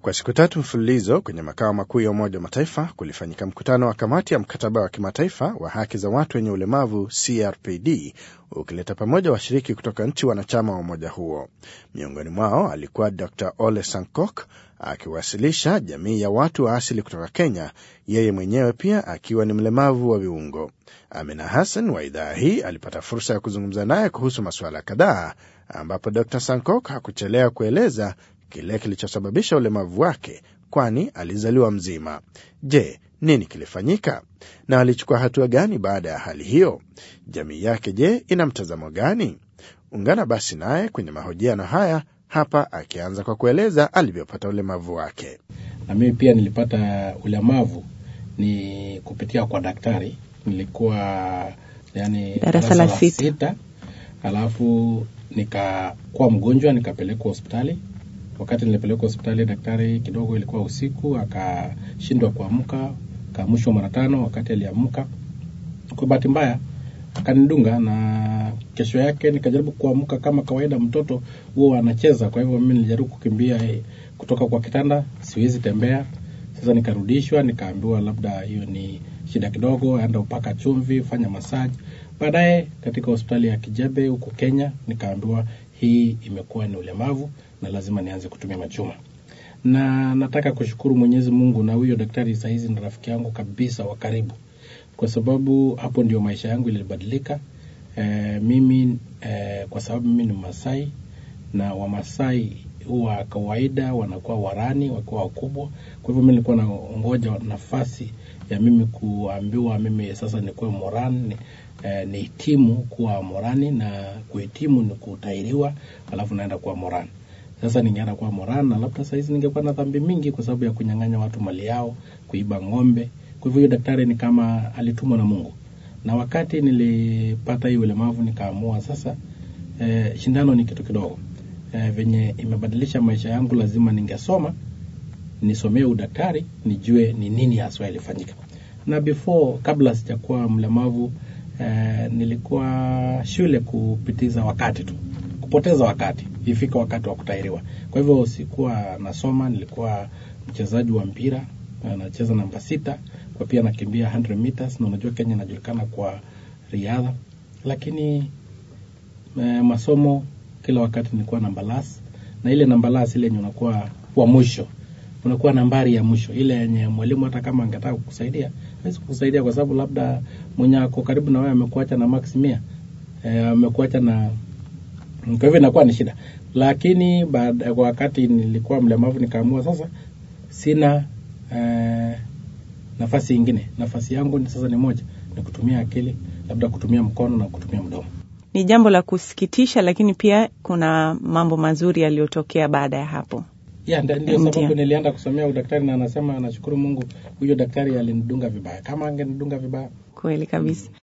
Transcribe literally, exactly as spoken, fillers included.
Kwa siku tatu mfululizo kwenye makao makuu ya Umoja wa Mataifa kulifanyika mkutano wa kamati ya mkataba wa kimataifa wa haki za watu wenye ulemavu C R P D, ukileta pamoja washiriki kutoka nchi wanachama wa umoja huo. Miongoni mwao alikuwa Doctor Ole Sankok akiwasilisha jamii ya watu wa asili kutoka Kenya, yeye mwenyewe pia akiwa ni mlemavu wa viungo. Amina Hassan wa idhaa hii alipata fursa ya kuzungumza naye kuhusu masuala kadhaa, ambapo Doctor Sankok hakuchelewa kueleza kile kilichosababisha ulemavu wake, kwani alizaliwa mzima. Je, nini kilifanyika? Na alichukua hatua gani baada ya hali hiyo? Jamii yake je, ina mtazamo gani? Ungana basi naye kwenye mahojiano haya hapa, akianza kwa kueleza alivyopata ulemavu wake. Na mimi pia nilipata ulemavu ni kupitia kwa daktari. Nilikuwa yani darasa la sita. Alafu nikakuwa mgonjwa, nikapelekwa hospitali. Wakati nilipelekwa hospitali, daktari kidogo ilikuwa usiku, akashindwa kuamka, akaamshwa mara tano. Wakati aliamka, kwa bahati mbaya akanidunga, na kesho yake nikajaribu kuamka kama kawaida, mtoto huo anacheza. Kwa hivyo mimi nilijaribu kukimbia kutoka kwa kitanda, siwezi tembea. Sasa nikarudishwa, nikaambiwa labda hiyo ni shida kidogo, enda upaka chumvi, fanya massage. Baadaye katika hospitali ya Kijebe huko Kenya nikaambiwa hii imekuwa ni ulemavu na lazima nianze kutumia machuma. Na nataka kushukuru Mwenyezi Mungu, na huyo daktari sasa hizi ni rafiki yangu kabisa wa karibu, kwa sababu hapo ndio maisha yangu ilibadilika. E, mimi e, kwa sababu mimi ni Masai, na Wamasai huwa kawaida wanakuwa warani wakiwa wakubwa. Kwa hivyo mimi nilikuwa naongoja nafasi ya mimi kuambiwa mimi sasa nikuwe morani, e, ni hitimu kuwa morani, na kuhitimu ni kutairiwa alafu naenda kuwa morani. Sasa ningeenda kuwa morani, na labda sasa hizi ningekuwa na dhambi mingi kwa sababu ya kunyang'anya watu mali yao, kuiba ng'ombe. Kwa hivyo daktari ni kama alitumwa na Mungu. Na wakati nilipata hiyo ulemavu nikaamua sasa e, shindano ni kitu kidogo. E, venye imebadilisha maisha yangu, lazima ningesoma, nisomee udaktari, nijue ni nini haswa ilifanyika. Na before, kabla sijakuwa mlemavu, e, nilikuwa shule kupitiza wakati tu, kupoteza wakati ifika wakati wa kutairiwa. Kwa hivyo sikuwa nasoma, nilikuwa mchezaji wa mpira, nacheza namba sita, kwa pia nakimbia one hundred meters, na unajua Kenya inajulikana kwa riadha. Lakini e, masomo kila wakati nilikuwa namba last, na ile namba last ile yenye unakuwa wa mwisho, unakuwa nambari ya mwisho, ile yenye mwalimu hata kama angetaka kukusaidia hawezi kukusaidia, kwa sababu labda mwenye ako karibu na wewe amekuacha na max mia, eh, amekuacha na, kwa hivyo inakuwa ni shida. Lakini baada kwa wakati nilikuwa mlemavu nikaamua sasa sina eh, nafasi nyingine. Nafasi yangu ni sasa ni moja, ni kutumia akili, labda kutumia mkono na kutumia mdomo. Ni jambo la kusikitisha, lakini pia kuna mambo mazuri yaliyotokea baada ya hapo. Ya, ndio sababu nilienda kusomea udaktari, na anasema anashukuru Mungu huyo daktari alinidunga vibaya. Kama angenidunga vibaya, kweli kabisa.